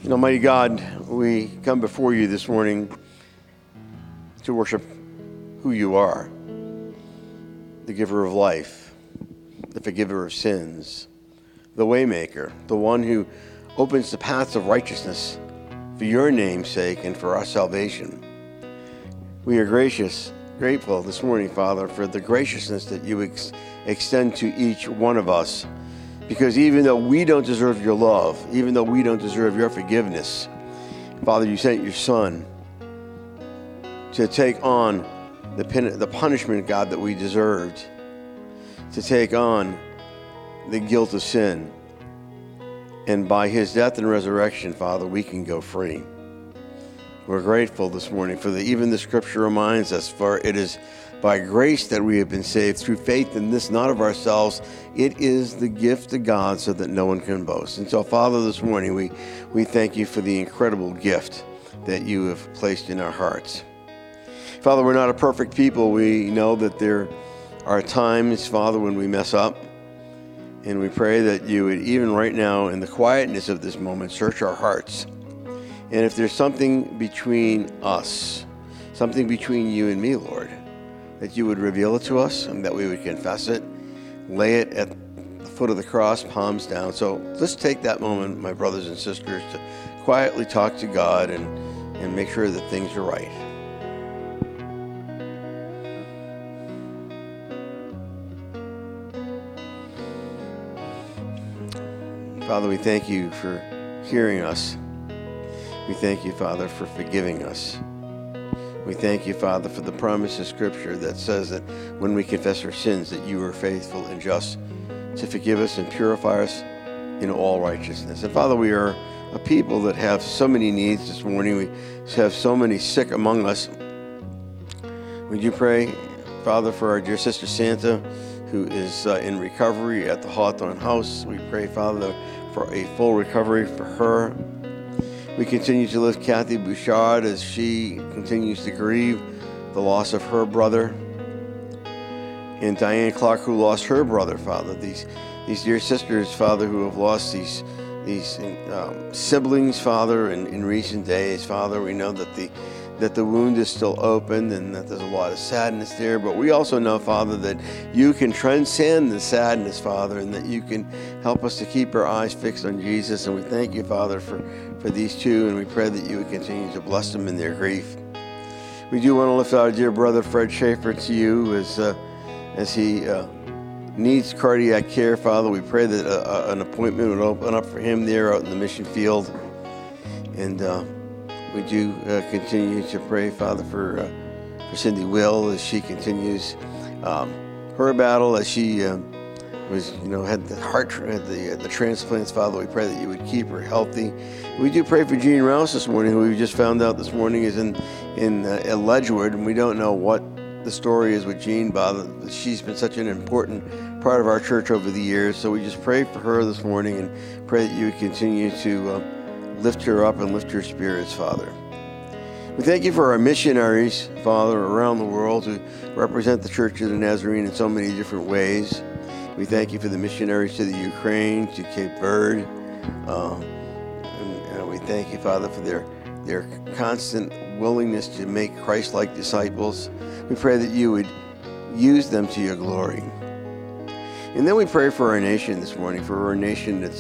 Almighty God, we come before you this morning to worship who you are, the giver of life, the forgiver of sins, the waymaker, the one who opens the paths of righteousness for your name's sake and for our salvation. We are grateful this morning, Father, for the graciousness that you extend to each one of us. Because even though we don't deserve your love, even though we don't deserve your forgiveness, Father, you sent your Son to take on the punishment, God, that we deserved, to take on the guilt of sin. And by his death and resurrection, Father, we can go free. We're grateful this morning for even the scripture reminds us, for it is by grace that we have been saved through faith in this, not of ourselves. It is the gift of God so that no one can boast. And so, Father, this morning we thank you for the incredible gift that you have placed in our hearts. Father, we're not a perfect people. We know that there are times, Father, when we mess up. And we pray that you would, even right now, in the quietness of this moment, search our hearts. And if there's something between us, something between you and me, Lord, that you would reveal it to us and that we would confess it, lay it at the foot of the cross, palms down. So let's take that moment, my brothers and sisters, to quietly talk to God and make sure that things are right. Father, we thank you for hearing us. We thank you, Father, for forgiving us. We thank you, Father, for the promise of Scripture that says that when we confess our sins, that you are faithful and just to forgive us and purify us in all righteousness. And Father, we are a people that have so many needs this morning. We have so many sick among us. Would you pray, Father, for our dear sister Santa, who is in recovery at the Hawthorne House. We pray, Father, for a full recovery for her. We continue to lift Kathy Bouchard as she continues to grieve the loss of her brother. And Diane Clark, who lost her brother, Father. These dear sisters, Father, who have lost these siblings, Father, in recent days. Father, we know that the wound is still open and that there's a lot of sadness there. But we also know, Father, that you can transcend the sadness, Father, and that you can help us to keep our eyes fixed on Jesus. And we thank you, Father, for these two, and we pray that you would continue to bless them in their grief. We do want to lift our dear brother Fred Schaefer to you as he needs cardiac care, Father. We pray that an appointment would open up for him there out in the mission field. And we do continue to pray, Father, for Cindy Will as she continues her battle, as she had the transplants, Father. We pray that you would keep her healthy. We do pray for Jean Rouse this morning, who we just found out this morning is in Ledgewood, and we don't know what the story is with Jean, Father. She's been such an important part of our church over the years, so we just pray for her this morning and pray that you would continue to lift her up and lift her spirits, Father. We thank you for our missionaries, Father, around the world who represent the Church of the Nazarene in so many different ways. We thank you for the missionaries to the Ukraine, to Cape Verde. And we thank you, Father, for their constant willingness to make Christ-like disciples. We pray that you would use them to your glory. And then we pray for our nation this morning, for our nation that's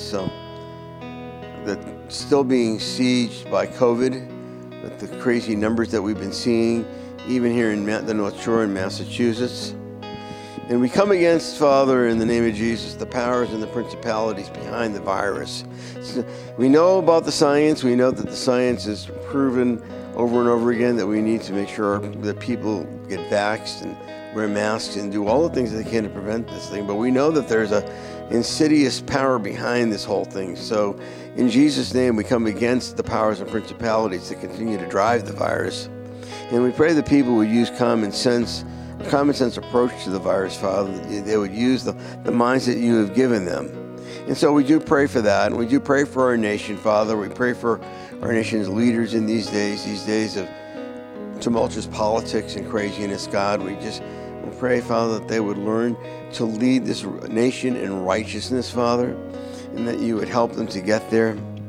still being sieged by COVID, with the crazy numbers that we've been seeing, even here in the North Shore in Massachusetts. And we come against, Father, in the name of Jesus, the powers and the principalities behind the virus. So we know about the science. We know that the science has proven over and over again that we need to make sure that people get vaxxed and wear masks and do all the things that they can to prevent this thing. But we know that there's an insidious power behind this whole thing. So in Jesus' name, we come against the powers and principalities that continue to drive the virus. And we pray that people would use common sense approach to the virus, Father. They would use the minds that you have given them. And so we do pray for that, and we do pray for our nation, Father. We pray for our nation's leaders in these days of tumultuous politics and craziness, God. We pray, Father, that they would learn to lead this nation in righteousness, Father, and that you would help them to get there.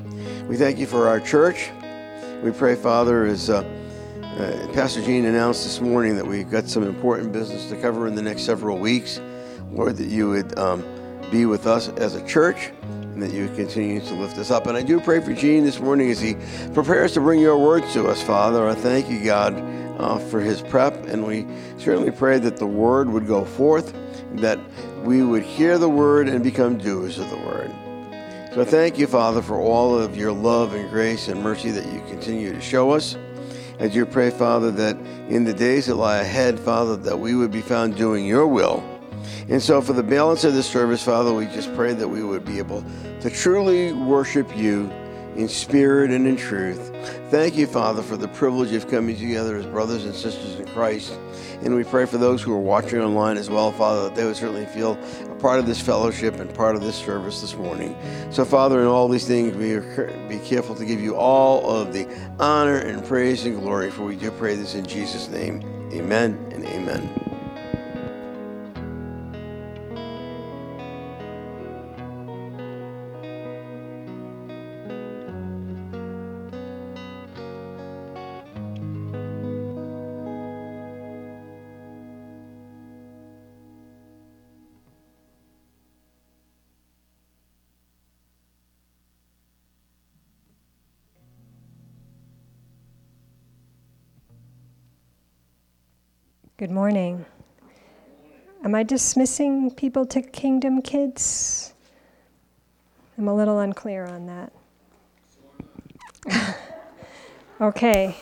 We thank you for our church. We pray, Father, as Pastor Gene announced this morning that we've got some important business to cover in the next several weeks. Lord, that you would be with us as a church and that you would continue to lift us up. And I do pray for Gene this morning as he prepares to bring your word to us, Father. I thank you, God, for his prep. And we certainly pray that the word would go forth, that we would hear the word and become doers of the word. So I thank you, Father, for all of your love and grace and mercy that you continue to show us. I do pray, Father, that in the days that lie ahead, Father, that we would be found doing your will. And so for the balance of this service, Father, we just pray that we would be able to truly worship you in spirit and in truth. Thank you, Father, for the privilege of coming together as brothers and sisters in Christ. And we pray for those who are watching online as well, Father, that they would certainly feel a part of this fellowship and part of this service this morning. So, Father, in all these things, be careful to give you all of the honor and praise and glory, for we do pray this in Jesus' name. Amen and amen. Good morning. Am I dismissing people to Kingdom Kids? I'm a little unclear on that. Okay.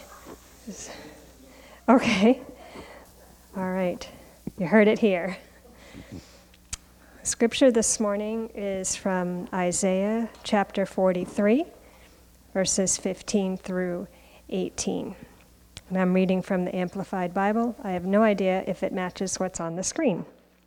Okay. All right. You heard it here. Scripture this morning is from Isaiah chapter 43, verses 15 through 18. And I'm reading from the Amplified Bible. I have no idea if it matches what's on the screen.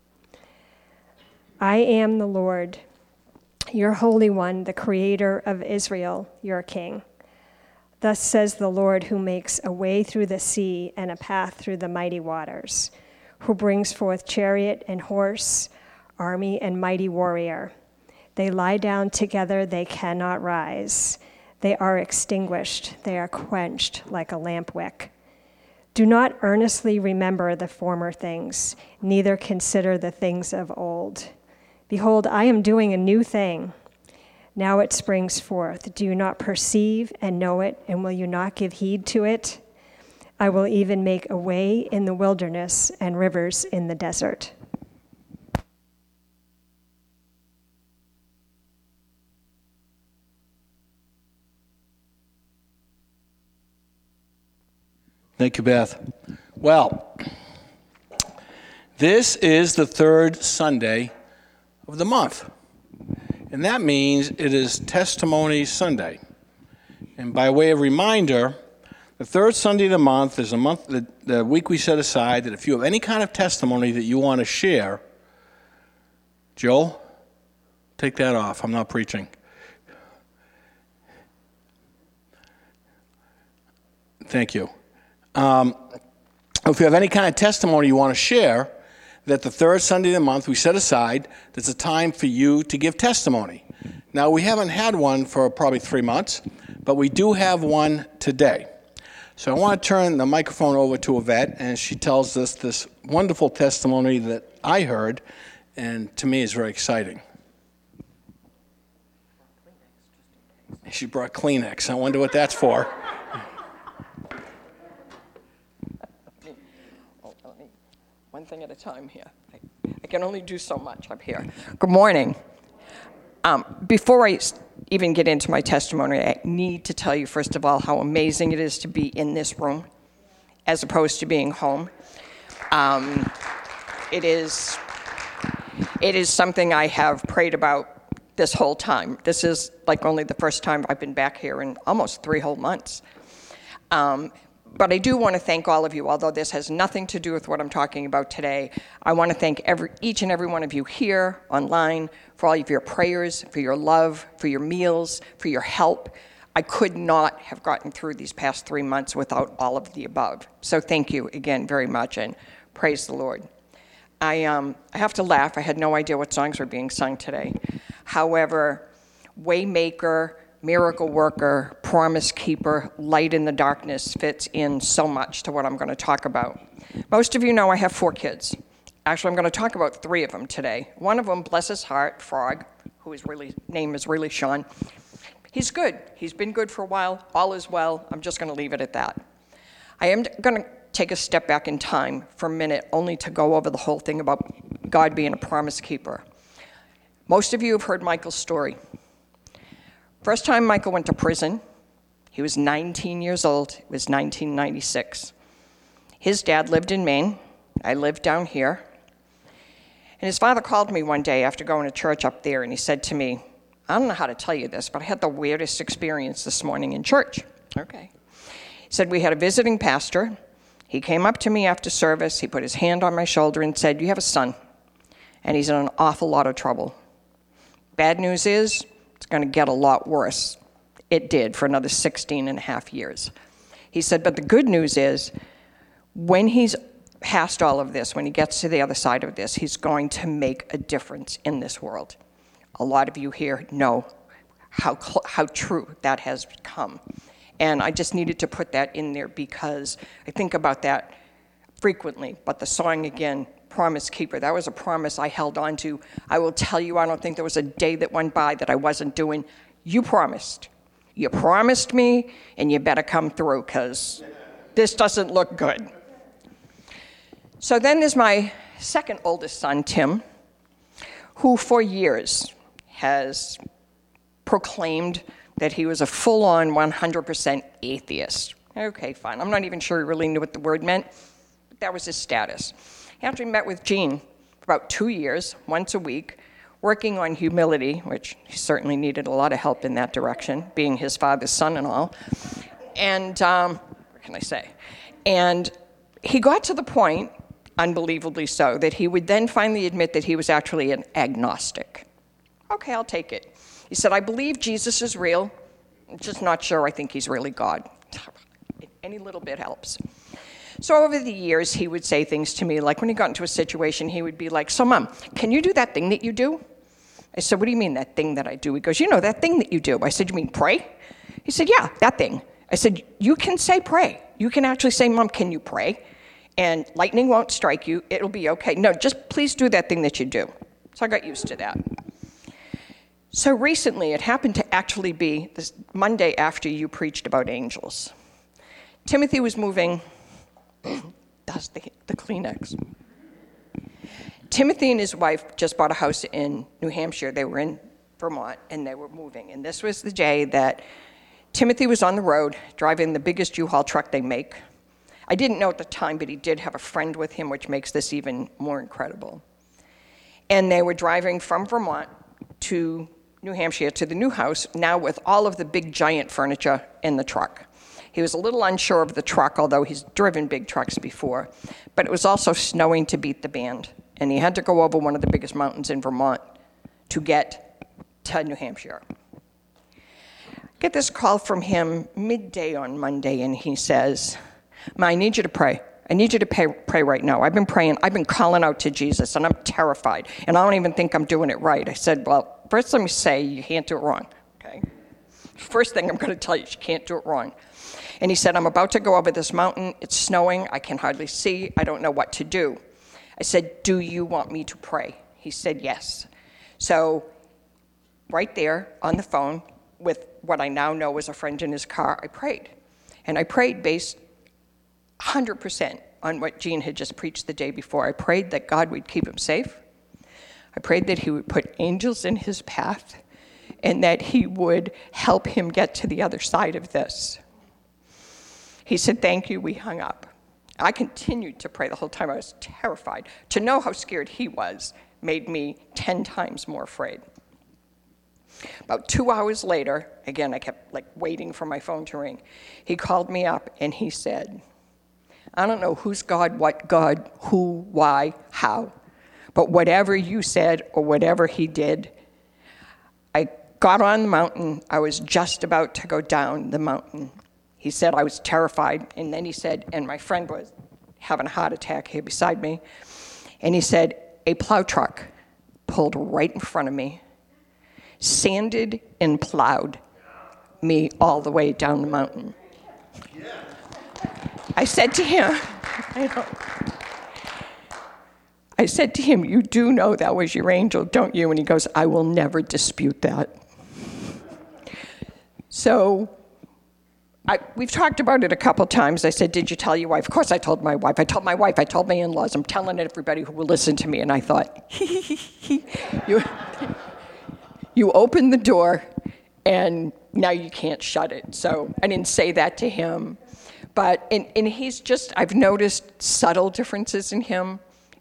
I am the Lord, your Holy One, the Creator of Israel, your King. Thus says the Lord, who makes a way through the sea and a path through the mighty waters, who brings forth chariot and horse, army and mighty warrior. They lie down together, they cannot rise. They are extinguished, they are quenched like a lamp wick. Do not earnestly remember the former things, neither consider the things of old. Behold, I am doing a new thing. Now it springs forth. Do you not perceive and know it, and will you not give heed to it? I will even make a way in the wilderness and rivers in the desert. Thank you, Beth. Well, this is the third Sunday of the month, and that means it is Testimony Sunday. And by way of reminder, the third Sunday of the month is the week we set aside that if you have any kind of testimony that you want to share, Joel, take that off. I'm not preaching. Thank you. If you have any kind of testimony you want to share, that the third Sunday of the month we set aside, there's a time for you to give testimony. Now, we haven't had one for probably 3 months, but we do have one today. So I want to turn the microphone over to Yvette, and she tells us this wonderful testimony that I heard, and to me is very exciting. She brought Kleenex. I wonder what that's for. One thing at a time here. I can only do so much up here. Good morning. Before I even get into my testimony, I need to tell you, first of all, how amazing it is to be in this room as opposed to being home. It is something I have prayed about this whole time. This is like only the first time I've been back here in almost 3 whole months. But I do want to thank all of you, although this has nothing to do with what I'm talking about today. I want to thank each and every one of you here, online, for all of your prayers, for your love, for your meals, for your help. I could not have gotten through these past 3 months without all of the above. So thank you again very much, and praise the Lord. I have to laugh. I had no idea what songs were being sung today. However, Waymaker, miracle worker, promise keeper, light in the darkness fits in so much to what I'm going to talk about. Most of you know I have 4 kids. Actually, I'm going to talk about 3 of them today. One of them, bless his heart, Frog, whose name is really Sean. He's good. He's been good for a while. All is well. I'm just going to leave it at that. I am going to take a step back in time for a minute, only to go over the whole thing about God being a promise keeper. Most of you have heard Michael's story. First time Michael went to prison, he was 19 years old. It was 1996. His dad lived in Maine. I lived down here. And his father called me one day after going to church up there, and he said to me, I don't know how to tell you this, but I had the weirdest experience this morning in church. Okay. He said, we had a visiting pastor. He came up to me after service. He put his hand on my shoulder and said, you have a son, and he's in an awful lot of trouble. Bad news is, it's going to get a lot worse. It did for another 16 and a half years. He said, but the good news is, when he's past all of this, when he gets to the other side of this, he's going to make a difference in this world. A lot of you here know how true that has become. And I just needed to put that in there because I think about that frequently. But the song again, Promise Keeper, that was a promise I held on to. I will tell you, I don't think there was a day that went by that I wasn't doing. You promised. You promised me, and you better come through because this doesn't look good. So then there's my second oldest son, Tim, who for years has proclaimed that he was a full-on 100% atheist. Okay, fine. I'm not even sure he really knew what the word meant, but that was his status. After he met with Jean for about 2 years, once a week, working on humility, which he certainly needed a lot of help in that direction, being his father's son and all. And what can I say? And he got to the point, unbelievably so, that he would then finally admit that he was actually an agnostic. Okay, I'll take it. He said, I believe Jesus is real. I'm just not sure I think he's really God. Any little bit helps. So over the years, he would say things to me, like when he got into a situation, he would be like, so Mom, can you do that thing that you do? I said, what do you mean that thing that I do? He goes, you know, that thing that you do. I said, you mean pray? He said, yeah, that thing. I said, you can say pray. You can actually say, Mom, can you pray? And lightning won't strike you. It'll be okay. No, just please do that thing that you do. So I got used to that. So recently, it happened to actually be this Monday after you preached about angels. Timothy was moving. That's the Kleenex. Timothy and his wife just bought a house in New Hampshire. They were in Vermont, and they were moving. And this was the day that Timothy was on the road, driving the biggest U-Haul truck they make. I didn't know at the time, but he did have a friend with him, which makes this even more incredible. And they were driving from Vermont to New Hampshire to the new house, now with all of the big giant furniture in the truck. He was a little unsure of the truck, although he's driven big trucks before, but it was also snowing to beat the band, and he had to go over one of the biggest mountains in Vermont to get to New Hampshire. Get this call from him midday on Monday, and he says, Ma, I need you to pray. I need you to pray right now. I've been praying. I've been calling out to Jesus, and I'm terrified, and I don't even think I'm doing it right. I said, well, first let me say you can't do it wrong, okay? First thing I'm going to tell you, you can't do it wrong. And he said, I'm about to go over this mountain. It's snowing. I can hardly see. I don't know what to do. I said, do you want me to pray? He said, yes. So right there on the phone with what I now know was a friend in his car, I prayed. And I prayed based 100% on what Jean had just preached the day before. I prayed that God would keep him safe. I prayed that he would put angels in his path and that he would help him get to the other side of this. He said, thank you. We hung up. I continued to pray the whole time. I was terrified. To know how scared he was made me 10 times more afraid. About 2 hours later, again, I kept waiting for my phone to ring. He called me up and he said, I don't know who's God, what God, who, why, how, but whatever you said or whatever he did, I got on the mountain. I was just about to go down the mountain. He said I was terrified, and then he said, and my friend was having a heart attack here beside me, and he said, a plow truck pulled right in front of me, sanded and plowed, me all the way down the mountain. I said to him, you do know that was your angel, don't you? And he goes, I will never dispute that. So we've talked about it a couple times. I said, did you tell your wife? Of course I told my wife. I told my wife. I told my in-laws. I'm telling everybody who will listen to me. And I thought, you opened the door, and now you can't shut it. So I didn't say that to him. But and he's just, I've noticed subtle differences in him.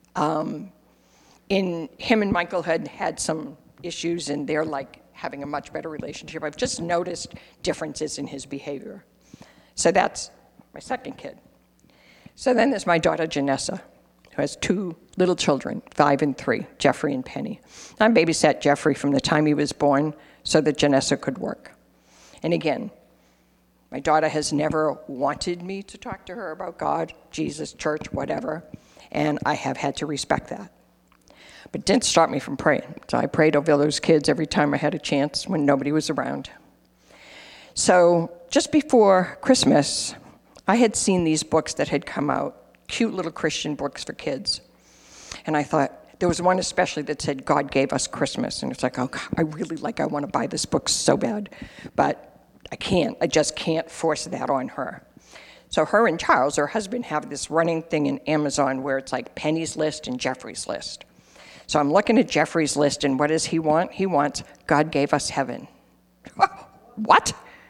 In him and Michael had some issues, and they're like having a much better relationship. I've just noticed differences in his behavior. So that's my second kid. So then there's my daughter, Janessa, who has 2 little children, 5 and 3, Jeffrey and Penny. I babysat Jeffrey from the time he was born so that Janessa could work. And again, my daughter has never wanted me to talk to her about God, Jesus, church, whatever, and I have had to respect that. But it didn't stop me from praying. So I prayed over those kids every time I had a chance when nobody was around. So just before Christmas, I had seen these books that had come out, cute little Christian books for kids. And I thought, there was one especially that said, God gave us Christmas. And it's like, oh, I want to buy this book so bad. But I just can't force that on her. So her and Charles, her husband, have this running thing in Amazon where it's like Penny's list and Jeffrey's list. So I'm looking at Jeffrey's list, and what does he want? He wants, God gave us heaven. What?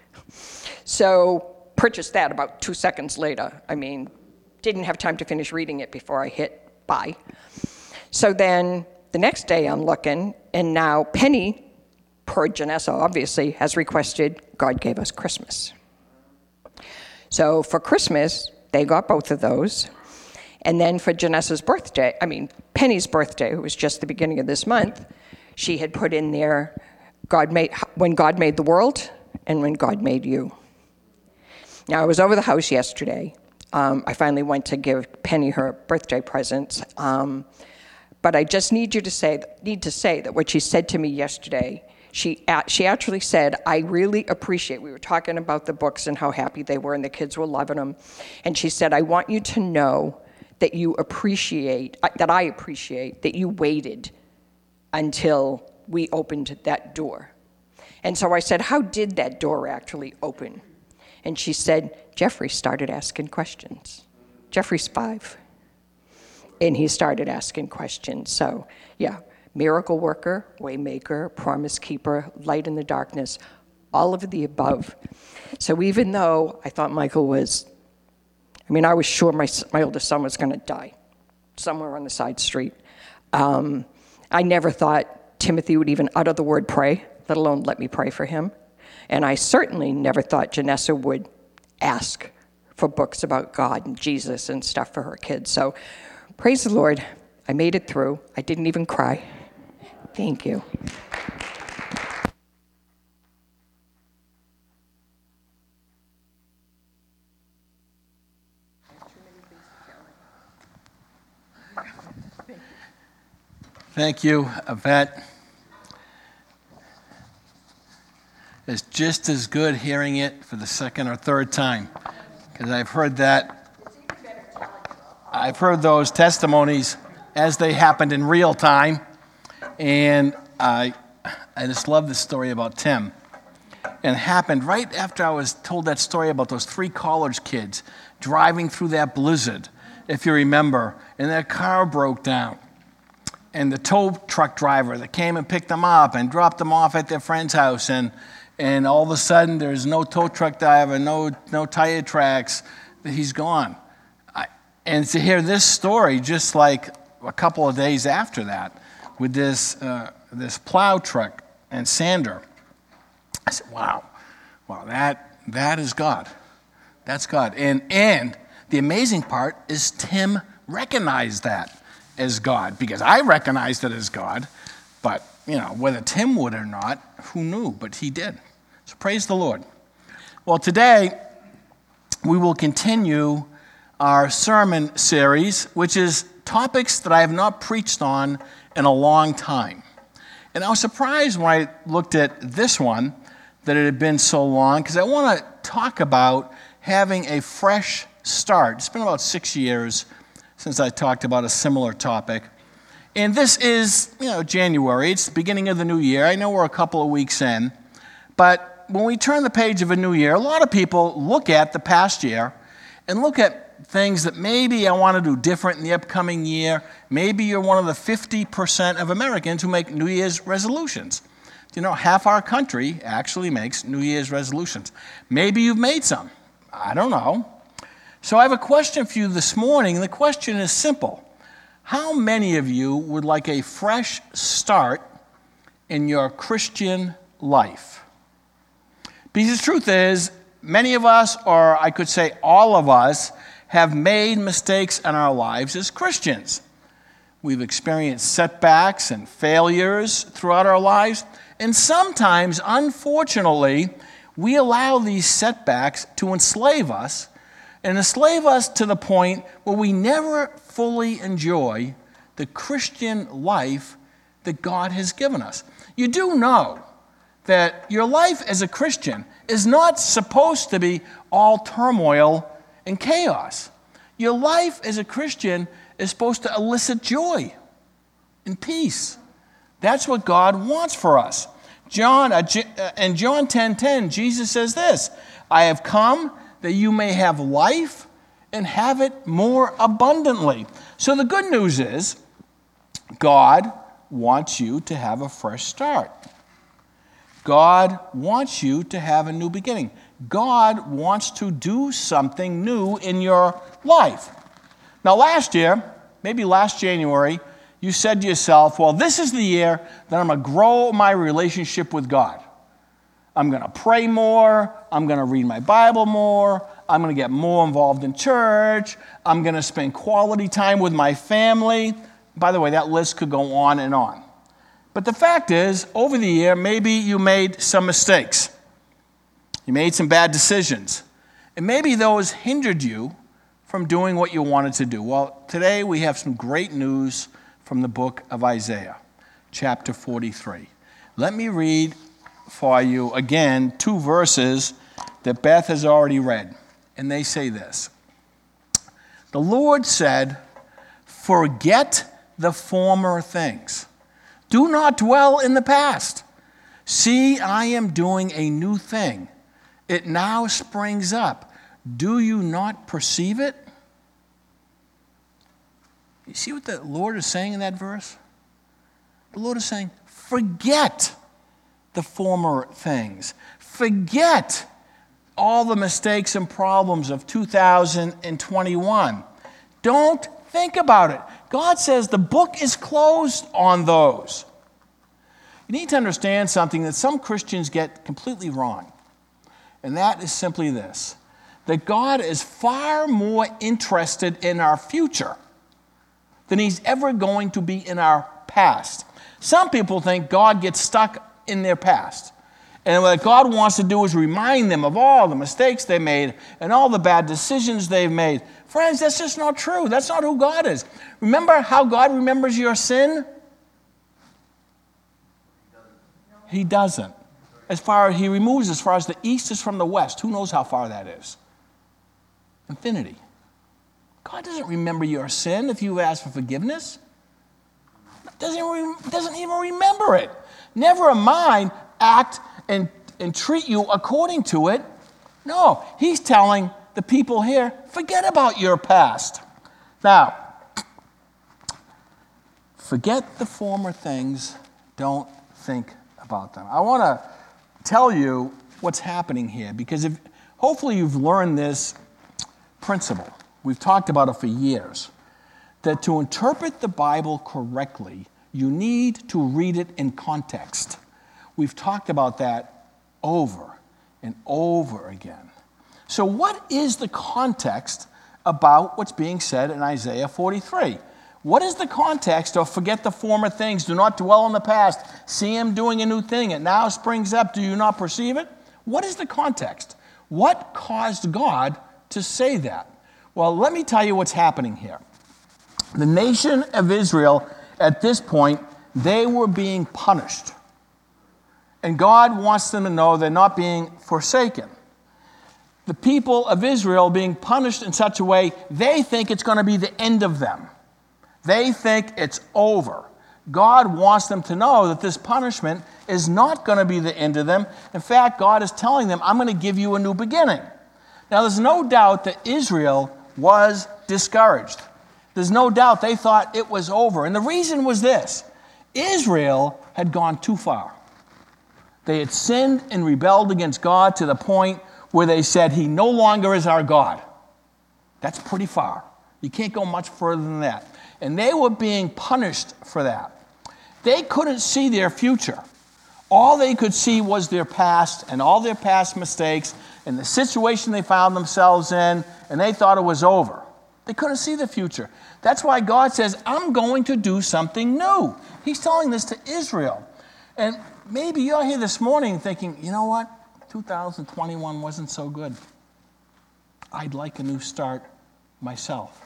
So purchased that about 2 seconds later. I mean, didn't have time to finish reading it before I hit buy. So then the next day I'm looking, and now Penny, per Janessa obviously, has requested God gave us Christmas. So for Christmas, they got both of those. And then for Janessa's birthday, Penny's birthday, who was just the beginning of this month, she had put in there, when God made the world and when God made you. Now, I was over the house yesterday. I finally went to give Penny her birthday presents. But I just need to say that what she said to me yesterday, she actually said, I really appreciate, we were talking about the books and how happy they were and the kids were loving them. And she said, I want you to know that I appreciate that you waited until we opened that door. And so I said, how did that door actually open? And she said, Jeffrey started asking questions. Jeffrey's 5. And he started asking questions. So, yeah, miracle worker, way maker, promise keeper, light in the darkness, all of the above. So even though I thought Michael was, I was sure my oldest son was going to die somewhere on the side street. I never thought Timothy would even utter the word pray, let alone let me pray for him. And I certainly never thought Janessa would ask for books about God and Jesus and stuff for her kids. So praise the Lord. I made it through. I didn't even cry. Thank you. Thank you, Yvette. It's just as good hearing it for the second or third time, because I've heard that. I've heard those testimonies as they happened in real time, and I just love the story about Tim. And it happened right after I was told that story about those 3 college kids driving through that blizzard, if you remember, and their car broke down. And the tow truck driver that came and picked them up and dropped them off at their friend's house, and all of a sudden there's no tow truck driver, no tire tracks, he's gone. And to hear this story just like a couple of days after that with this plow truck and sander, I said, wow, that is God. That's God. And the amazing part is Tim recognized that as God, because I recognized it as God, but whether Tim would or not, who knew? But he did. So praise the Lord. Well, today we will continue our sermon series, which is topics that I have not preached on in a long time. And I was surprised when I looked at this one that it had been so long because I want to talk about having a fresh start. It's been about 6 years since I talked about a similar topic. And this is, January. It's the beginning of the new year. I know we're a couple of weeks in. But when we turn the page of a new year, a lot of people look at the past year and look at things that maybe I want to do different in the upcoming year. Maybe you're one of the 50% of Americans who make New Year's resolutions. Half our country actually makes New Year's resolutions. Maybe you've made some. I don't know. So I have a question for you this morning, and the question is simple. How many of you would like a fresh start in your Christian life? Because the truth is, many of us, or I could say all of us, have made mistakes in our lives as Christians. We've experienced setbacks and failures throughout our lives, and sometimes, unfortunately, we allow these setbacks to enslave us, and enslave us to the point where we never fully enjoy the Christian life that God has given us. You do know that your life as a Christian is not supposed to be all turmoil and chaos. Your life as a Christian is supposed to elicit joy and peace. That's what God wants for us. In John 10:10, Jesus says this, I have come that you may have life and have it more abundantly. So the good news is God wants you to have a fresh start. God wants you to have a new beginning. God wants to do something new in your life. Now last year, maybe last January, you said to yourself, well, this is the year that I'm going to grow my relationship with God. I'm going to pray more. I'm going to read my Bible more. I'm going to get more involved in church. I'm going to spend quality time with my family. By the way, that list could go on and on. But the fact is, over the year, maybe you made some mistakes. You made some bad decisions. And maybe those hindered you from doing what you wanted to do. Well, today we have some great news from the book of Isaiah, chapter 43. Let me read for you again 2 verses that Beth has already read. And they say this. The Lord said, forget the former things. Do not dwell in the past. See, I am doing a new thing. It now springs up. Do you not perceive it? You see what the Lord is saying in that verse? The Lord is saying, forget the former things. Forget all the mistakes and problems of 2021. Don't think about it. God says the book is closed on those. You need to understand something that some Christians get completely wrong. And that is simply this, that God is far more interested in our future than he's ever going to be in our past. Some people think God gets stuck in their past. And what God wants to do is remind them of all the mistakes they made and all the bad decisions they've made. Friends, that's just not true. That's not who God is. Remember how God remembers your sin? He doesn't. He removes as far as the east is from the west. Who knows how far that is? Infinity. God doesn't remember your sin if you ask for forgiveness. Doesn't even remember it. Never mind act and treat you according to it. No, he's telling the people here, forget about your past. Now, forget the former things. Don't think about them. I want to tell you what's happening here because hopefully you've learned this principle. We've talked about it for years. That to interpret the Bible correctly, you need to read it in context. We've talked about that over and over again. So what is the context about what's being said in Isaiah 43? What is the context of forget the former things, do not dwell on the past, see him doing a new thing, it now springs up, do you not perceive it? What is the context? What caused God to say that? Well, let me tell you what's happening here. The nation of Israel, at this point, they were being punished. And God wants them to know they're not being forsaken. The people of Israel being punished in such a way, they think it's going to be the end of them. They think it's over. God wants them to know that this punishment is not going to be the end of them. In fact, God is telling them, I'm going to give you a new beginning. Now, there's no doubt that Israel was discouraged. There's no doubt they thought it was over. And the reason was this: Israel had gone too far. They had sinned and rebelled against God to the point where they said, He no longer is our God. That's pretty far. You can't go much further than that. And they were being punished for that. They couldn't see their future. All they could see was their past and all their past mistakes and the situation they found themselves in, and they thought it was over. They couldn't see the future. That's why God says, I'm going to do something new. He's telling this to Israel. And maybe you're here this morning thinking, you know what? 2021 wasn't so good. I'd like a new start myself.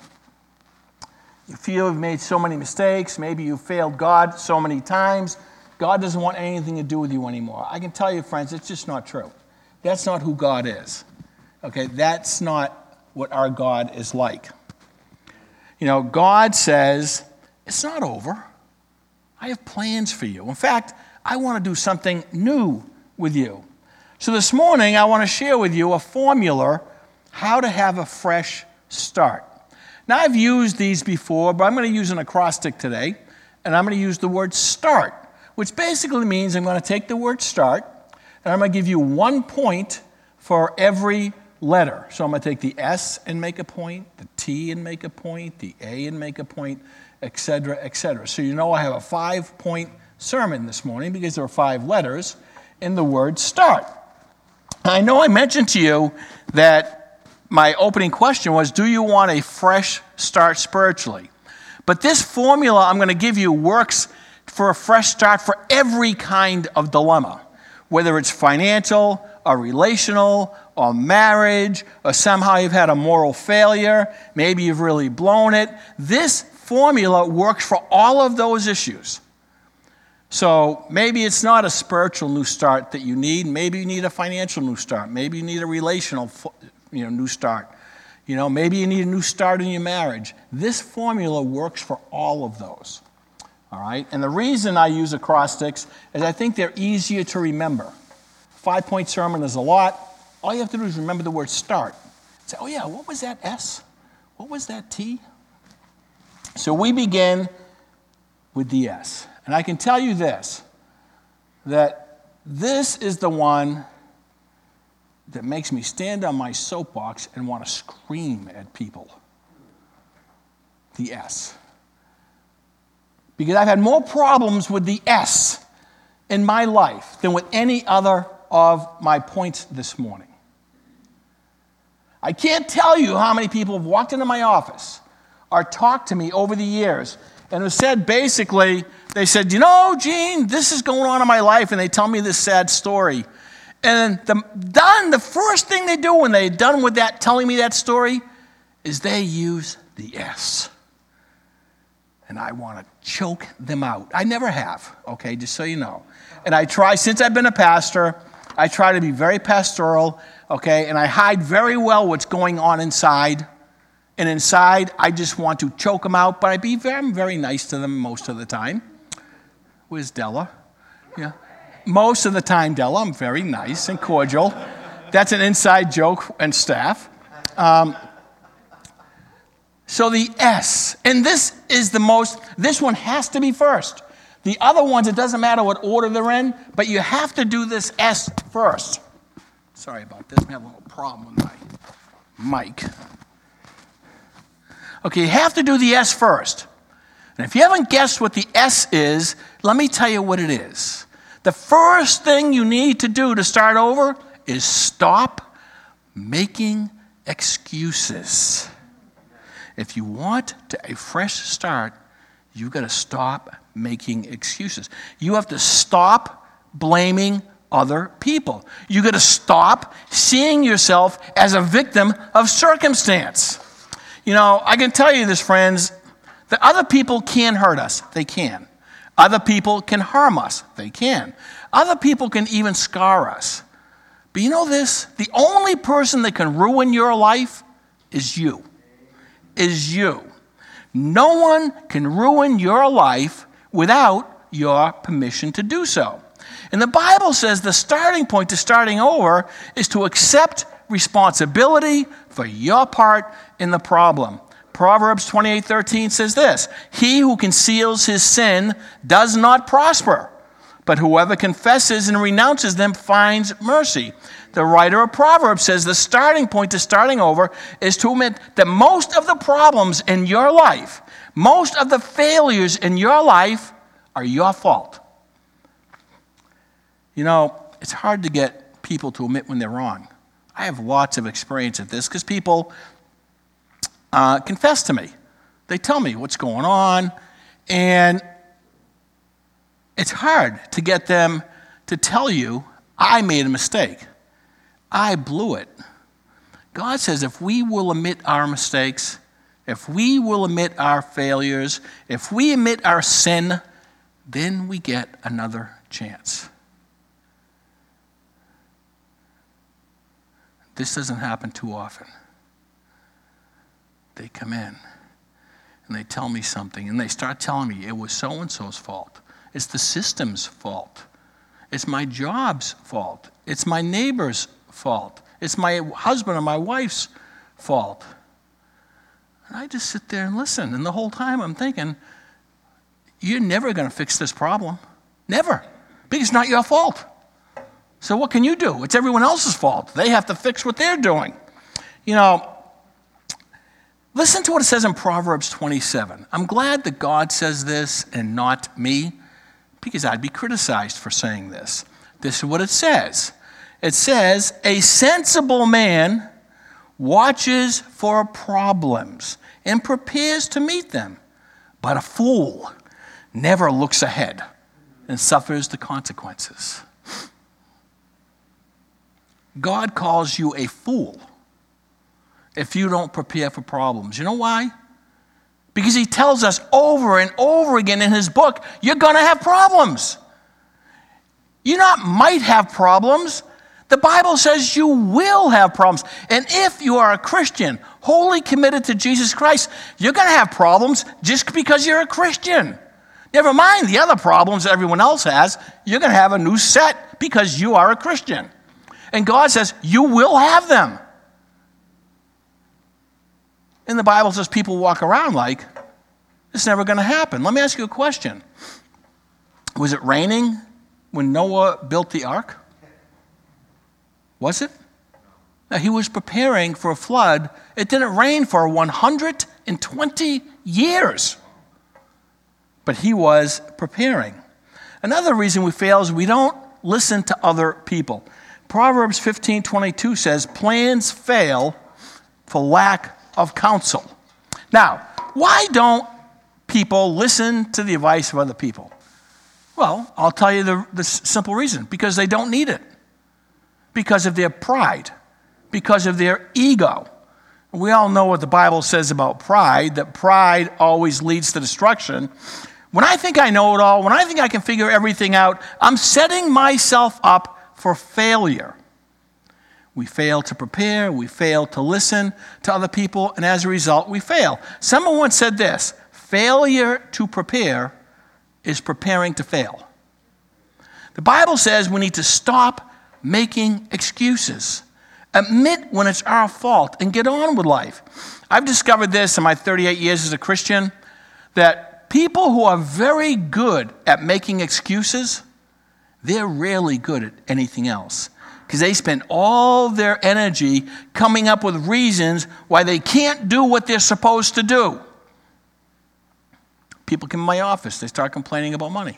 You feel you've made so many mistakes. Maybe you've failed God so many times. God doesn't want anything to do with you anymore. I can tell you, friends, it's just not true. That's not who God is. Okay, that's not what our God is like. You know, God says, it's not over. I have plans for you. In fact, I want to do something new with you. So this morning, I want to share with you a formula how to have a fresh start. Now, I've used these before, but I'm going to use an acrostic today, and I'm going to use the word start, which basically means I'm going to take the word start, and I'm going to give you 1 point for every letter. So I'm going to take the S and make a point, the T and make a point, the A and make a point, etc., etc. So you know I have a 5-point sermon this morning because there are 5 letters in the word start. I know I mentioned to you that my opening question was, do you want a fresh start spiritually? But this formula I'm going to give you works for a fresh start for every kind of dilemma, whether it's financial or relational or marriage or somehow you've had a moral failure, maybe you've really blown it. This formula works for all of those issues. So maybe it's not a spiritual new start that you need. Maybe you need a financial new start. Maybe you need a relational new start. Maybe you need a new start in your marriage. This formula works for all of those. All right? And the reason I use acrostics is I think they're easier to remember. 5-point sermon is a lot. All you have to do is remember the word start. Say, oh yeah, what was that S? What was that T? So we begin with the S. And I can tell you this, that this is the one that makes me stand on my soapbox and want to scream at people. The S. Because I've had more problems with the S in my life than with any other of my points this morning. I can't tell you how many people have walked into my office or talked to me over the years and have said basically, they said, Gene, this is going on in my life, and they tell me this sad story. And the first thing they do when they're done with that, telling me that story, is they use the S. And I want to choke them out. I never have, okay, just so you know. And I try, since I've been a pastor, I try to be very pastoral, okay, and I hide very well what's going on inside. And inside, I just want to choke them out, but I'm very nice to them most of the time. Where's Della? Yeah. Most of the time, Della, I'm very nice and cordial. That's an inside joke and staff. So the S, and this one has to be first. The other ones, it doesn't matter what order they're in, but you have to do this S first. Sorry about this, I'm having a little problem with my mic. Okay, you have to do the S first. And if you haven't guessed what the S is, let me tell you what it is. The first thing you need to do to start over is stop making excuses. If you want a fresh start, you've got to stop making excuses. You have to stop blaming other people. You've got to stop seeing yourself as a victim of circumstance. I can tell you this, friends, that other people can hurt us. They can. Other people can harm us. They can. Other people can even scar us. But you know this? The only person that can ruin your life is you. Is you. No one can ruin your life without your permission to do so. And the Bible says the starting point to starting over is to accept responsibility for your part in the problem. Proverbs 28:13 says this, "He who conceals his sin does not prosper, but whoever confesses and renounces them finds mercy." The writer of Proverbs says the starting point to starting over is to admit that most of the problems in your life, most of the failures in your life are your fault. You know, it's hard to get people to admit when they're wrong. I have lots of experience at this because people confess to me. They tell me what's going on, and it's hard to get them to tell you, I made a mistake. I blew it. God says if we will admit our mistakes, if we will admit our failures, if we admit our sin, then we get another chance. This doesn't happen too often. They come in and they tell me something and they start telling me it was so-and-so's fault. It's the system's fault. It's my job's fault. It's my neighbor's fault. It's my husband or my wife's fault. And I just sit there and listen. And the whole time I'm thinking, you're never going to fix this problem. Never. Because it's not your fault. So what can you do? It's everyone else's fault. They have to fix what they're doing. You know, listen to what it says in Proverbs 27. I'm glad that God says this and not me, because I'd be criticized for saying this. This is what it says. It says, a sensible man watches for problems and prepares to meet them, but a fool never looks ahead and suffers the consequences. God calls you a fool if you don't prepare for problems. You know why? Because he tells us over and over again in his book, you're going to have problems. You not might have problems. The Bible says you will have problems. And if you are a Christian, wholly committed to Jesus Christ, you're going to have problems just because you're a Christian. Never mind the other problems that everyone else has. You're going to have a new set because you are a Christian. And God says you will have them. And the Bible says people walk around like, it's never going to happen. Let me ask you a question. Was it raining when Noah built the ark? Was it? Now, he was preparing for a flood. It didn't rain for 120 years. But he was preparing. Another reason we fail is we don't listen to other people. Proverbs 15:22 says, plans fail for lack of counsel. Now, why don't people listen to the advice of other people? Well, I'll tell you the simple reason. Because they don't need it. Because of their pride. Because of their ego. We all know what the Bible says about pride, that pride always leads to destruction. When I think I know it all, when I think I can figure everything out, I'm setting myself up for failure. We fail to prepare, we fail to listen to other people, and as a result, we fail. Someone once said this, failure to prepare is preparing to fail. The Bible says we need to stop making excuses. Admit when it's our fault and get on with life. I've discovered this in my 38 years as a Christian, that people who are very good at making excuses, they're rarely good at anything else. Because they spend all their energy coming up with reasons why they can't do what they're supposed to do. People come in my office, they start complaining about money.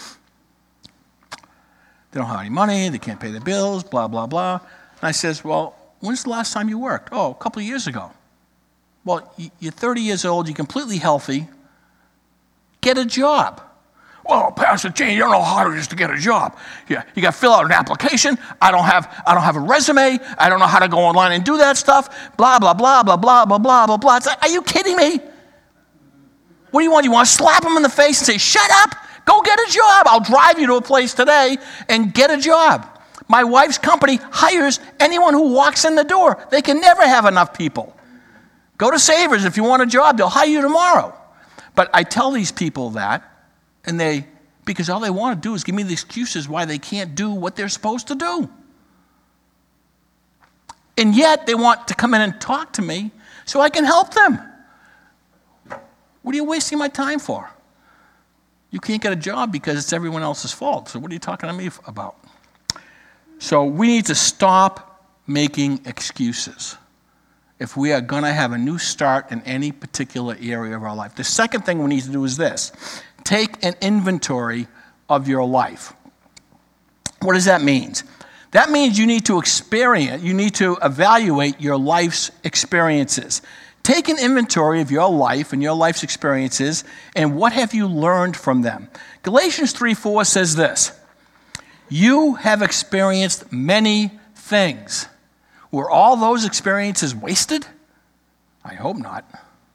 They don't have any money, they can't pay their bills, blah, blah, blah. And I says, well, when's the last time you worked? Oh, a couple of years ago. Well, you're 30 years old, you're completely healthy. Get a job. Well, Pastor Gene, you don't know how hard it is to get a job. Yeah, you got to fill out an application. I don't have a resume. I don't know how to go online and do that stuff. Blah, blah, blah, blah, blah, blah, blah, blah, blah. It's like, are you kidding me? What do you want? You want to slap them in the face and say, shut up? Go get a job. I'll drive you to a place today and get a job. My wife's company hires anyone who walks in the door. They can never have enough people. Go to Savers if you want a job. They'll hire you tomorrow. But I tell these people that, and because all they want to do is give me the excuses why they can't do what they're supposed to do. And yet they want to come in and talk to me so I can help them. What are you wasting my time for? You can't get a job because it's everyone else's fault. So what are you talking to me about? So we need to stop making excuses if we are going to have a new start in any particular area of our life. The second thing we need to do is this. Take an inventory of your life. What does that mean? That means you need to evaluate your life's experiences. Take an inventory of your life and your life's experiences, and what have you learned from them? Galatians 3:4 says this, you have experienced many things. Were all those experiences wasted? I hope not.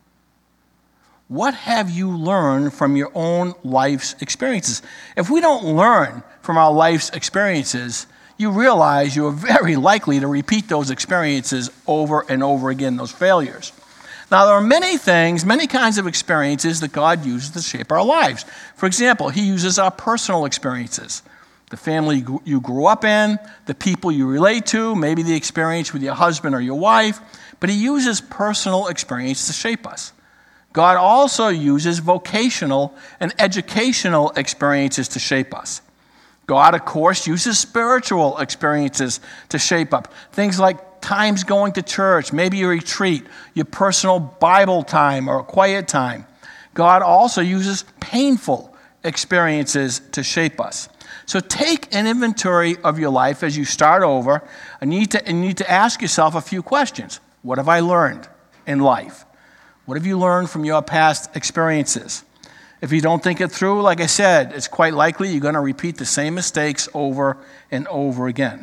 What have you learned from your own life's experiences? If we don't learn from our life's experiences, you realize you are very likely to repeat those experiences over and over again, those failures. Now, there are many kinds of experiences that God uses to shape our lives. For example, he uses our personal experiences. The family you grew up in, the people you relate to, maybe the experience with your husband or your wife, but he uses personal experience to shape us. God also uses vocational and educational experiences to shape us. God, of course, uses spiritual experiences to shape up. Things like times going to church, maybe a retreat, your personal Bible time or a quiet time. God also uses painful experiences to shape us. So take an inventory of your life as you start over. You need to ask yourself a few questions. What have I learned in life? What have you learned from your past experiences? If you don't think it through, like I said, it's quite likely you're going to repeat the same mistakes over and over again.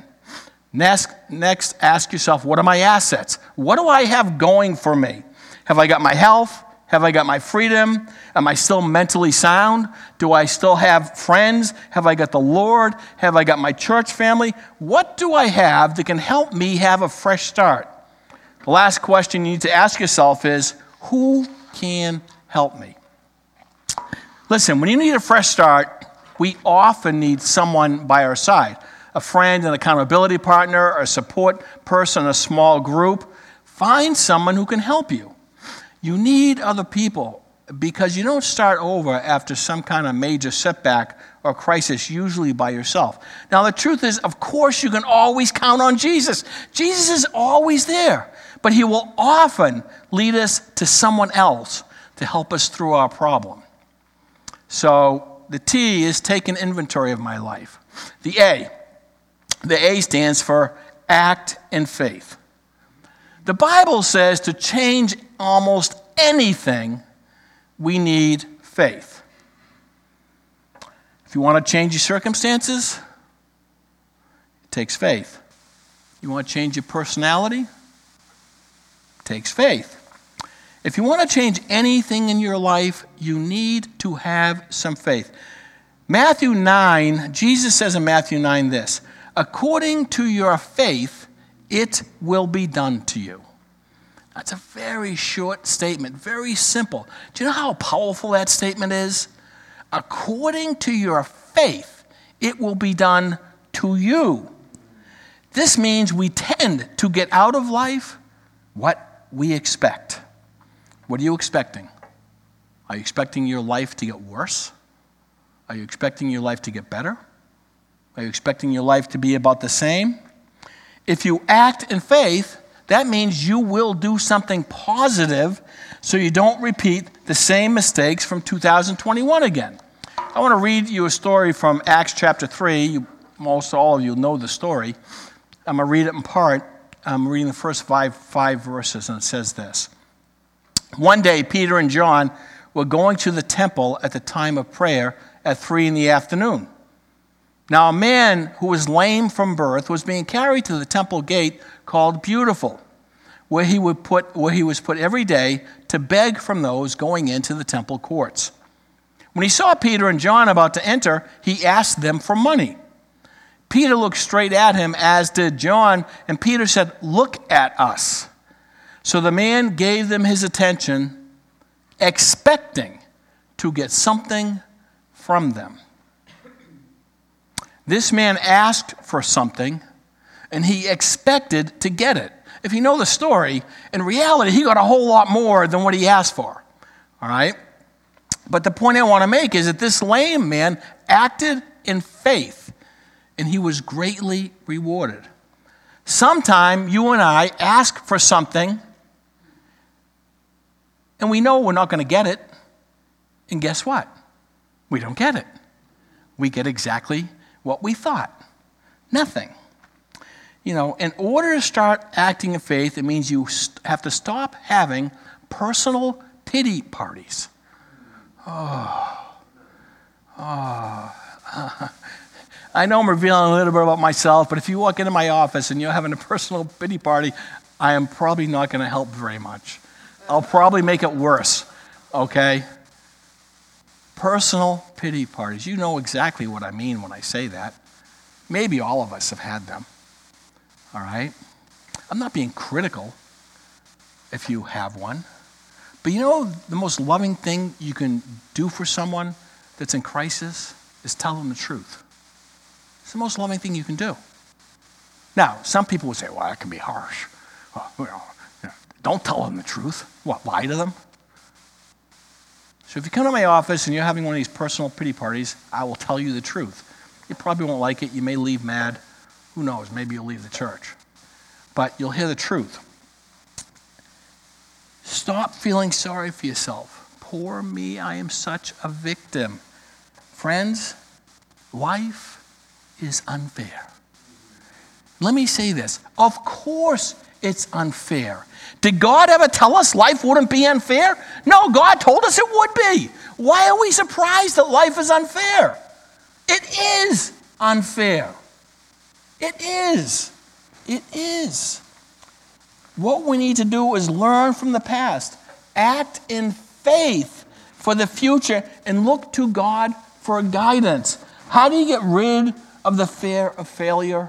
Next, ask yourself, what are my assets? What do I have going for me? Have I got my health? Have I got my freedom? Am I still mentally sound? Do I still have friends? Have I got the Lord? Have I got my church family? What do I have that can help me have a fresh start? The last question you need to ask yourself is, who can help me? Listen, when you need a fresh start, we often need someone by our side. A friend, an accountability partner, a support person, a small group. Find someone who can help you. You need other people because you don't start over after some kind of major setback or crisis, usually by yourself. Now, the truth is, of course, you can always count on Jesus. Jesus is always there, but he will often lead us to someone else to help us through our problem. So the T is take an inventory of my life. The A stands for act in faith. The Bible says to change almost anything, we need faith. If you want to change your circumstances, it takes faith. You want to change your personality? It takes faith. If you want to change anything in your life, you need to have some faith. Matthew 9, Jesus says in Matthew 9 this, according to your faith, it will be done to you. That's a very short statement, very simple. Do you know how powerful that statement is? According to your faith, it will be done to you. This means we tend to get out of life what we expect. What are you expecting? Are you expecting your life to get worse? Are you expecting your life to get better? Are you expecting your life to be about the same? If you act in faith, that means you will do something positive so you don't repeat the same mistakes from 2021 again. I want to read you a story from Acts chapter 3. Most all of you know the story. I'm going to read it in part. I'm reading the first five verses, and it says this. One day, Peter and John were going to the temple at the time of prayer at 3 p.m. Now, a man who was lame from birth was being carried to the temple gate called Beautiful, where he was put every day to beg from those going into the temple courts. When he saw Peter and John about to enter, he asked them for money. Peter looked straight at him, as did John, and Peter said, "Look at us." So the man gave them his attention, expecting to get something from them. This man asked for something, and he expected to get it. If you know the story, in reality, he got a whole lot more than what he asked for. All right? But the point I want to make is that this lame man acted in faith, and he was greatly rewarded. Sometime you and I ask for something, and we know we're not going to get it. And guess what? We don't get it. We get exactly what we thought. Nothing. In order to start acting in faith, it means you have to stop having personal pity parties. I know I'm revealing a little bit about myself, but if you walk into my office and you're having a personal pity party, I am probably not going to help very much. I'll probably make it worse, okay? Personal pity parties. You know exactly what I mean when I say that. Maybe all of us have had them, all right? I'm not being critical if you have one. But the most loving thing you can do for someone that's in crisis is tell them the truth. It's the most loving thing you can do. Now, some people would say, well, that can be harsh. Don't tell them the truth. What, lie to them? So if you come to my office and you're having one of these personal pity parties, I will tell you the truth. You probably won't like it. You may leave mad. Who knows? Maybe you'll leave the church. But you'll hear the truth. Stop feeling sorry for yourself. Poor me, I am such a victim. Friends, life is unfair. Let me say this. Of course it's unfair. Did God ever tell us life wouldn't be unfair? No, God told us it would be. Why are we surprised that life is unfair? It is unfair. It is. It is. What we need to do is learn from the past, act in faith for the future, and look to God for guidance. How do you get rid of the fear of failure?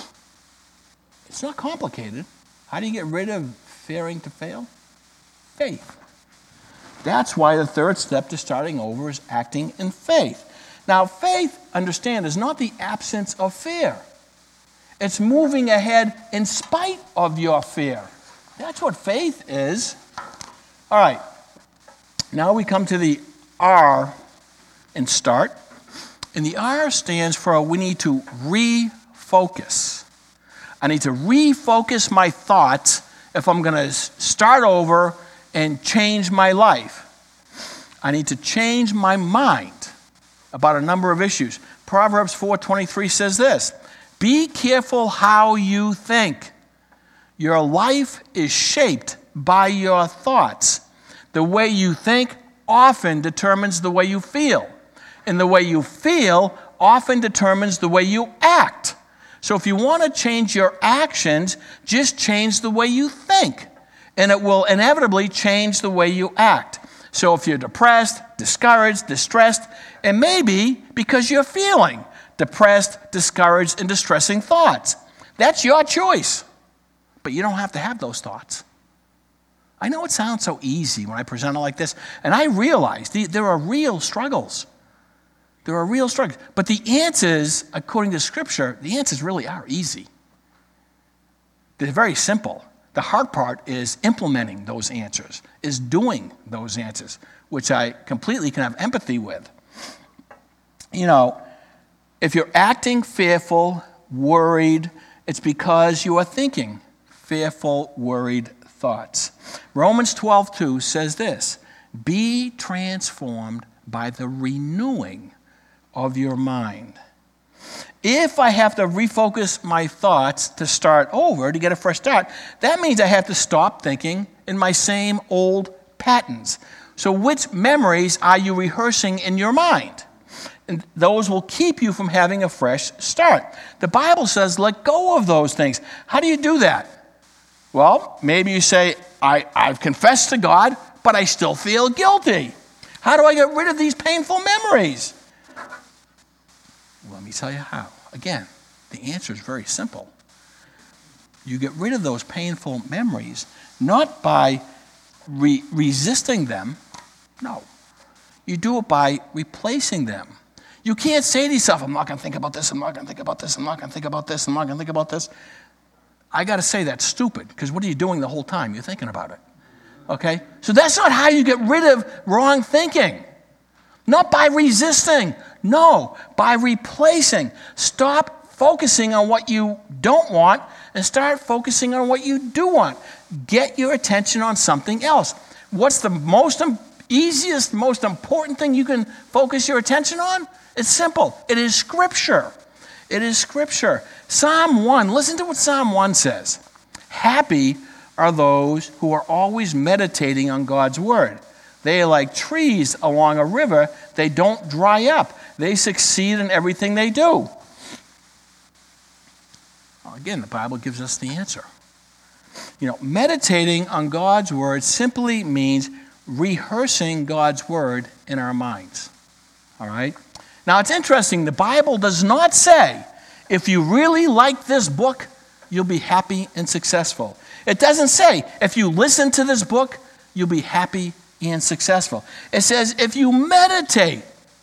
It's not complicated. How do you get rid of fearing to fail? Faith. That's why the third step to starting over is acting in faith. Now, faith, understand, is not the absence of fear. It's moving ahead in spite of your fear. That's what faith is. All right. Now we come to the R in start. And the R stands for we need to refocus. I need to refocus my thoughts if I'm going to start over and change my life. I need to change my mind about a number of issues. Proverbs 4:23 says this, "Be careful how you think. Your life is shaped by your thoughts. The way you think often determines the way you feel. And the way you feel often determines the way you act. So if you want to change your actions, just change the way you think. And it will inevitably change the way you act. So if you're depressed, discouraged, distressed, it may be because you're feeling depressed, discouraged, and distressing thoughts. That's your choice. But you don't have to have those thoughts. I know it sounds so easy when I present it like this, and I realize there are real struggles. There are real struggles. But the answers, according to Scripture, the answers really are easy. They're very simple. The hard part is implementing those answers, is doing those answers, which I completely can have empathy with. You know, if you're acting fearful, worried, it's because you are thinking fearful, worried thoughts. Romans 12:2 says this, "Be transformed by the renewing of your mind." If I have to refocus my thoughts to start over, to get a fresh start, that means I have to stop thinking in my same old patterns. So which memories are you rehearsing in your mind? And those will keep you from having a fresh start. The Bible says let go of those things. How do you do that? Well, maybe you say, I've confessed to God, but I still feel guilty. How do I get rid of these painful memories? Let me tell you how. Again, the answer is very simple. You get rid of those painful memories not by resisting them. No. You do it by replacing them. You can't say to yourself, I'm not going to think about this, I'm not going to think about this, I'm not going to think about this, I'm not going to think about this. I got to say that's stupid, because what are you doing the whole time? You're thinking about it. Okay? So that's not how you get rid of wrong thinking. Not by resisting. No, by replacing. Stop focusing on what you don't want and start focusing on what you do want. Get your attention on something else. What's the easiest, most important thing you can focus your attention on? It's simple. It is Scripture. It is Scripture. Psalm 1, listen to what Psalm 1 says. Happy are those who are always meditating on God's word. They are like trees along a river. They don't dry up. They succeed in everything they do. Well, again, the Bible gives us the answer. Meditating on God's word simply means rehearsing God's word in our minds. All right? Now, it's interesting. The Bible does not say, if you really like this book, you'll be happy and successful. It doesn't say, if you listen to this book, you'll be happy and successful. It says, if you meditate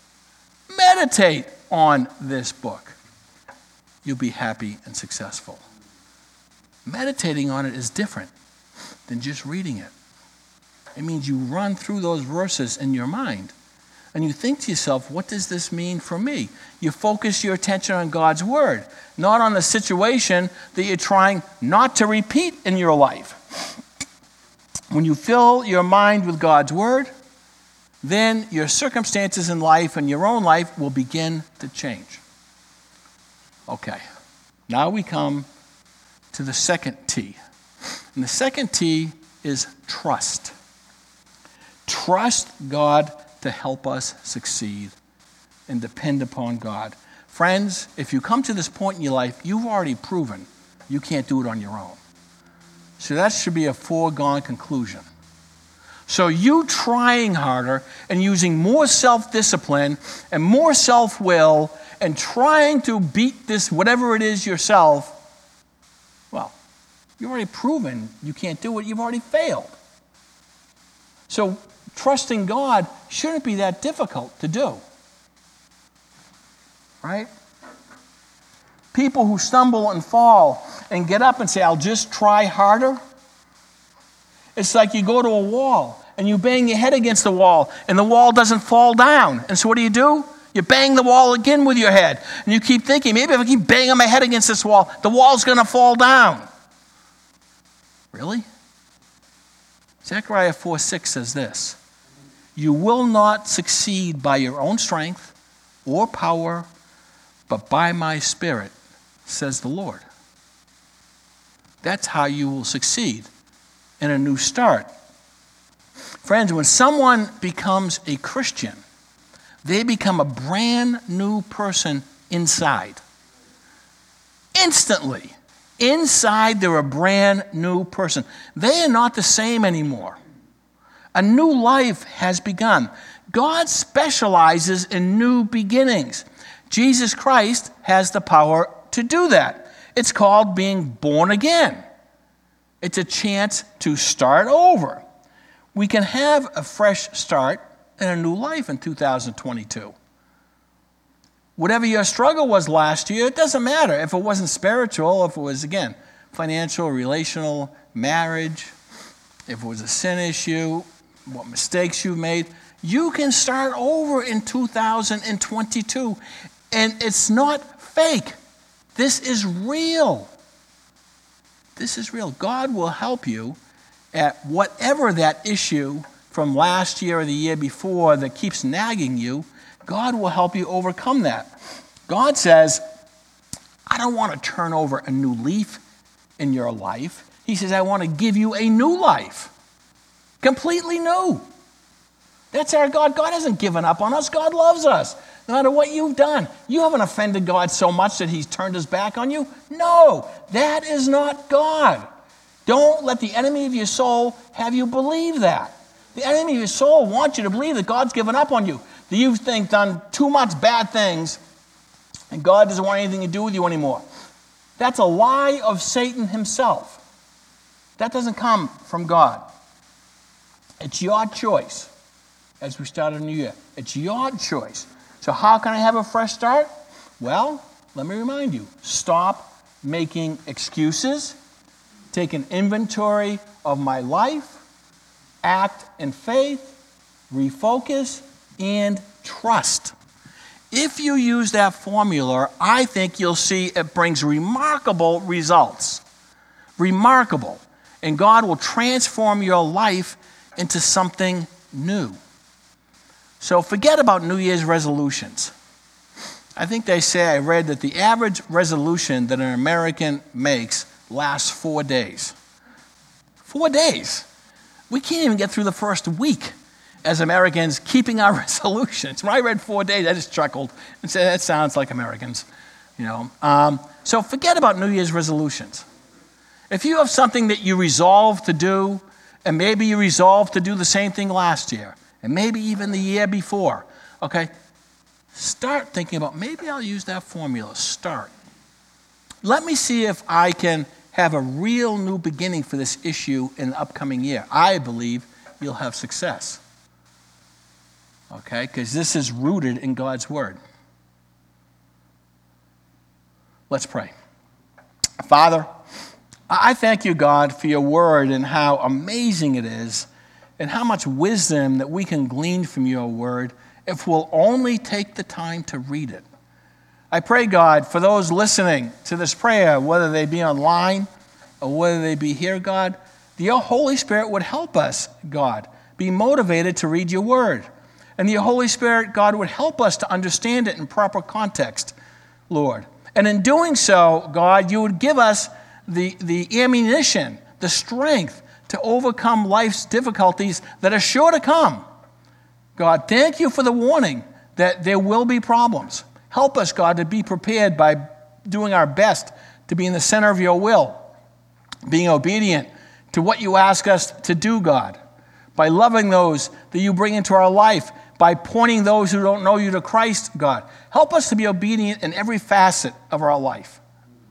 on this book, you'll be happy and successful. Meditating on it is different than just reading it. It means you run through those verses in your mind and you think to yourself, what does this mean for me? You focus your attention on God's word, not on the situation that you're trying not to repeat in your life. When you fill your mind with God's word, then your circumstances in life and your own life will begin to change. Okay, now we come to the second T. And the second T is trust. Trust God to help us succeed and depend upon God. Friends, if you come to this point in your life, you've already proven you can't do it on your own. So that should be a foregone conclusion. So you trying harder and using more self-discipline and more self-will and trying to beat this, whatever it is yourself, well, you've already proven you can't do it. You've already failed. So trusting God shouldn't be that difficult to do. Right? People who stumble and fall and get up and say, I'll just try harder. It's like you go to a wall and you bang your head against the wall and the wall doesn't fall down. And so what do? You bang the wall again with your head. And you keep thinking, maybe if I keep banging my head against this wall, the wall's going to fall down. Really? Zechariah 4:6 says this. You will not succeed by your own strength or power, but by my Spirit, says the Lord. That's how you will succeed in a new start. Friends, when someone becomes a Christian, they become a brand new person inside. Instantly. Inside, they're a brand new person. They are not the same anymore. A new life has begun. God specializes in new beginnings. Jesus Christ has the power to do that. It's called being born again. It's a chance to start over. We can have a fresh start and a new life in 2022. Whatever your struggle was last year, it doesn't matter. If it wasn't spiritual, if it was, again, financial, relational, marriage, if it was a sin issue, what mistakes you've made, you can start over in 2022. And it's not fake. This is real. This is real. God will help you at whatever that issue from last year or the year before that keeps nagging you. God will help you overcome that. God says, I don't want to turn over a new leaf in your life. He says, I want to give you a new life. Completely new. That's our God. God hasn't given up on us. God loves us. No matter what you've done. You haven't offended God so much that he's turned his back on you. No, that is not God. Don't let the enemy of your soul have you believe that. The enemy of your soul wants you to believe that God's given up on you, that you've done too much bad things and God doesn't want anything to do with you anymore. That's a lie of Satan himself. That doesn't come from God. It's your choice as we start a new year. It's your choice. So how can I have a fresh start? Well, let me remind you, stop making excuses, take an inventory of my life, act in faith, refocus, and trust. If you use that formula, I think you'll see it brings remarkable results. Remarkable. And God will transform your life into something new. So forget about New Year's resolutions. I think they say, I read that the average resolution that an American makes lasts 4 days. 4 days. We can't even get through the first week as Americans keeping our resolutions. When I read 4 days, I just chuckled and said, that sounds like Americans. So forget about New Year's resolutions. If you have something that you resolve to do, and maybe you resolved to do the same thing last year, and maybe even the year before, okay, start thinking about, maybe I'll use that formula. Start. Let me see if I can have a real new beginning for this issue in the upcoming year. I believe you'll have success. Okay, because this is rooted in God's Word. Let's pray. Father, I thank you, God, for your Word and how amazing it is and how much wisdom that we can glean from your Word if we'll only take the time to read it. I pray, God, for those listening to this prayer, whether they be online or whether they be here, God, your Holy Spirit would help us, God, be motivated to read your Word. And the Holy Spirit, God, would help us to understand it in proper context, Lord. And in doing so, God, you would give us the ammunition, the strength to overcome life's difficulties that are sure to come. God, thank you for the warning that there will be problems. Help us, God, to be prepared by doing our best to be in the center of your will, being obedient to what you ask us to do, God, by loving those that you bring into our life, by pointing those who don't know you to Christ, God. Help us to be obedient in every facet of our life.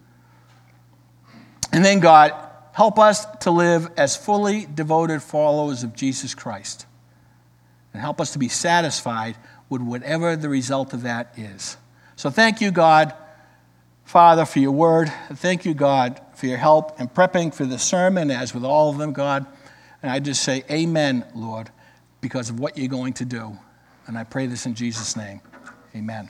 And then, God, help us to live as fully devoted followers of Jesus Christ. And help us to be satisfied with whatever the result of that is. So thank you, God, Father, for your word. Thank you, God, for your help in prepping for the sermon, as with all of them, God. And I just say amen, Lord, because of what you're going to do. And I pray this in Jesus' name. Amen.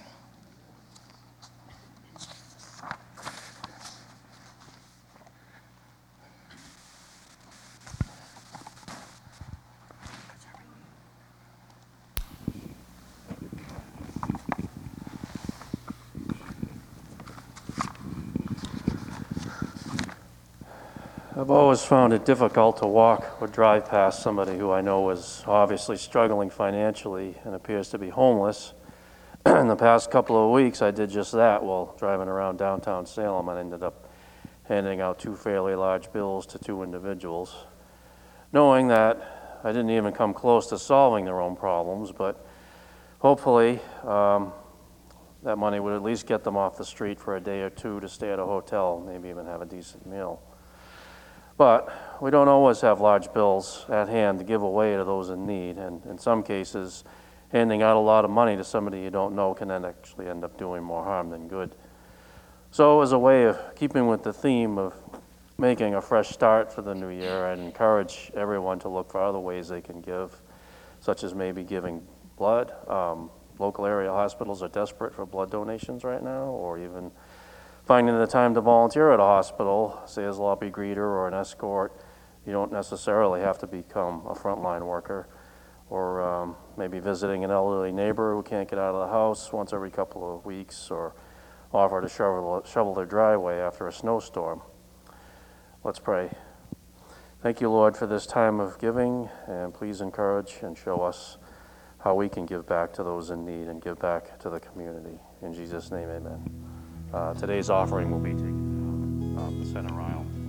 I've always found it difficult to walk or drive past somebody who I know is obviously struggling financially and appears to be homeless. In the past couple of weeks, I did just that while driving around downtown Salem. I ended up handing out 2 fairly large bills to 2 individuals, knowing that I didn't even come close to solving their own problems, but hopefully that money would at least get them off the street for a day or 2 to stay at a hotel, maybe even have a decent meal. But we don't always have large bills at hand to give away to those in need, and in some cases, handing out a lot of money to somebody you don't know can then actually end up doing more harm than good. So as a way of keeping with the theme of making a fresh start for the new year, I'd encourage everyone to look for other ways they can give, such as maybe giving blood. Local area hospitals are desperate for blood donations right now, or even finding the time to volunteer at a hospital, say as a lobby greeter or an escort. You don't necessarily have to become a frontline worker, or maybe visiting an elderly neighbor who can't get out of the house once every couple of weeks, or offer to shovel their driveway after a snowstorm. Let's pray. Thank you, Lord, for this time of giving, and please encourage and show us how we can give back to those in need and give back to the community. In Jesus' name, amen. Today's offering will be taken down the center aisle.